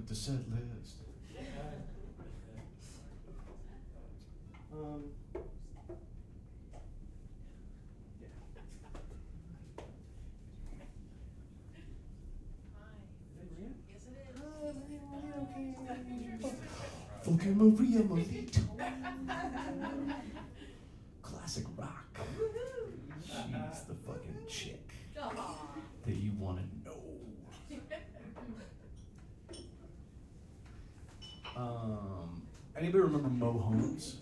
at the set list. Fucking Maria Molito. Classic rock. She's the fucking chick that you want to know. Anybody remember Mo Holmes?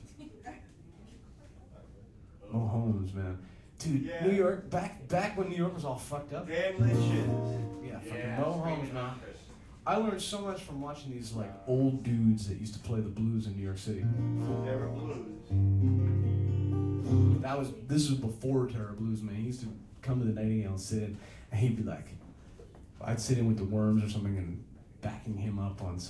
Mo Holmes, man. Dude, yeah. New York, back when New York was all fucked up. Damn that shit. Yeah, fucking Mo Holmes, man. I learned so much from watching these like old dudes that used to play the blues in New York City. Terror Blues. This was before Terror Blues, man. He used to come to the Nightingale and sit in, and he'd be like, I'd sit in with the Worms or something and backing him up on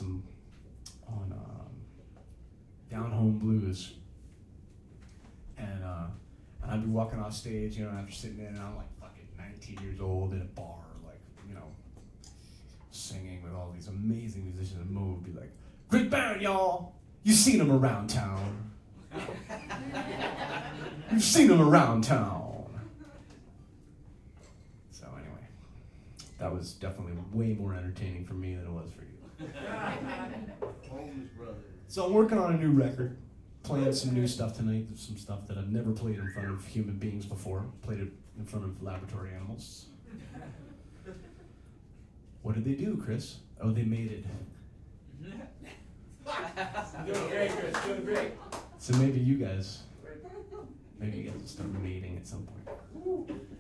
Down Home Blues. And I'd be walking off stage, you know, after sitting in, and I'm like fucking 19 years old in a bar, like, you know, singing with all these amazing musicians, and Mo would be like, "Great band, y'all! You've seen them around town. You've seen them around town." So anyway, that was definitely way more entertaining for me than it was for you. Holmes Brothers. So I'm working on a new record, playing some new stuff tonight, some stuff that I've never played in front of human beings before. Played it in front of laboratory animals. What did they do, Chris? Oh, they made it. Doing great, Chris. Doing great. So maybe you guys will start mating at some point.